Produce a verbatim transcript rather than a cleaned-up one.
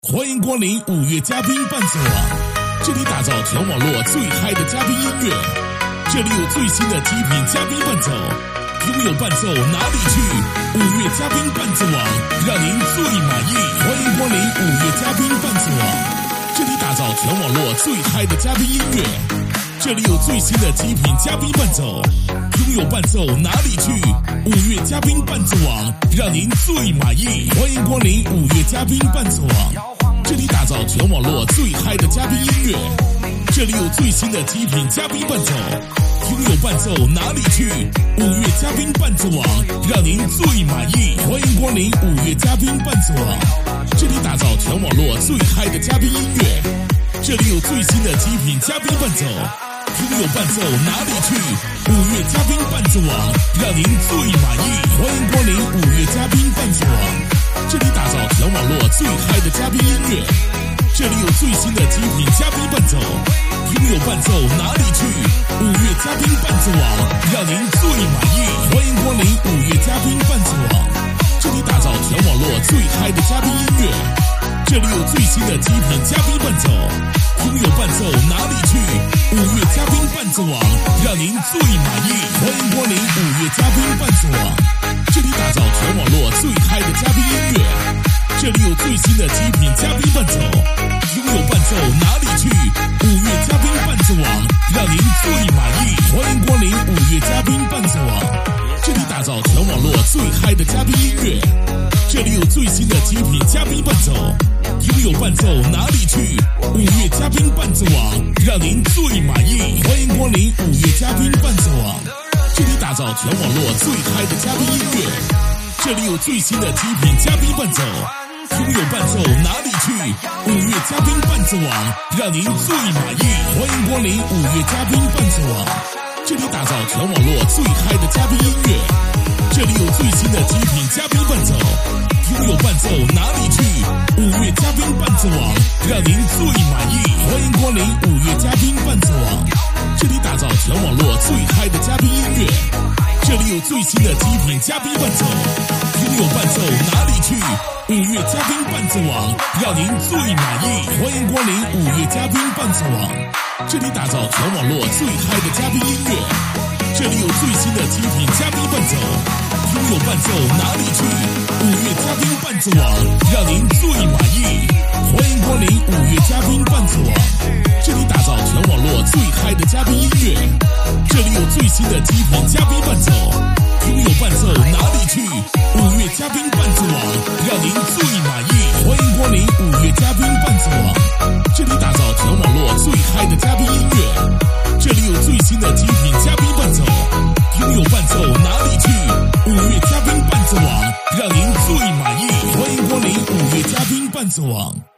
欢迎光临五月嘉宾伴奏网，这里打造全网络最嗨的嘉宾音乐，这里有最新的极品嘉宾伴奏，拥有伴奏哪里去？五月嘉宾伴奏网，让您最满意。欢迎光临五月嘉宾伴奏网，这里打造全网络最嗨的嘉宾音乐，这里有最新的极品嘉宾伴奏，拥有伴奏哪里去？五月嘉宾伴奏网，让您最满意。欢迎光临五月嘉宾伴奏网。这里打造全网络最嗨的嘉宾音乐，这里有最新的极品嘉宾伴奏，拥有伴奏哪里去？五月嘉宾伴奏网，让您最满意。欢迎光临五月嘉宾伴奏网，这里打造全网络最嗨的嘉宾音乐，这里有最新的极品嘉宾伴奏，拥有伴奏哪里去？五月嘉宾伴奏网，让您最满意。欢迎光临五月嘉宾伴奏网，这里打造全网络最嗨的嘉宾音乐，这里有最新的极品嘉宾伴奏，拥有伴奏哪里去？五月嘉宾伴奏网，让您最满意。欢迎光临五月嘉宾伴奏网，这里打造全网络最嗨的嘉宾音乐，这里有最新的极品嘉宾伴奏，拥有伴奏哪里去？五月嘉宾伴奏网，让您最满意。欢迎光临五月嘉宾伴奏网，这里打造全网络最嗨的嘉宾音乐，这里有最新的极品嘉宾伴奏，拥有伴奏哪里去？五月嘉宾伴奏网，让您最满意。欢迎光临五月嘉宾伴奏网，这里打造全网络最嗨的嘉宾音乐，这里有最新的极品嘉宾伴奏，拥有伴奏哪里去？五月嘉宾伴奏网，让您最满意。欢迎光临五月嘉宾伴奏网，这里打造全网络最嗨的嘉宾音乐，这里有最新的极品嘉宾伴奏，拥有伴奏哪里去？五月嘉宾伴奏网，让您最满意。欢迎光临五月嘉宾伴奏网，这里打造全网络最嗨的嘉宾音乐，这里有最新的极品嘉宾伴奏，拥有伴奏哪里去？五月嘉宾伴奏网，让您最满意。欢迎光临五月嘉宾伴奏网，这里打造全网络最嗨的嘉宾音乐，这里有最新的极品嘉宾伴奏，拥有伴奏哪里去？五月嘉宾伴奏网，让您最满意。欢迎光临五月嘉宾伴奏网，这里打造全网络最嗨的嘉宾音乐，这里有最新的极品嘉宾伴奏，拥有伴奏哪里去？五月嘉宾伴奏网，让您最满意。欢迎光临五月嘉宾伴奏网，这里打造全网络最嗨的嘉宾音乐，这里有最新的极品嘉宾伴奏，拥有伴奏哪里去？五月嘉宾伴奏网，让您最满意。欢迎光临五月嘉宾伴奏网，这里打造全网络最嗨的嘉宾音乐，这里有最新的极品嘉宾伴奏，拥有伴奏哪里去？五月嘉宾伴奏网，让您最满意。欢迎光临五月嘉宾伴奏网。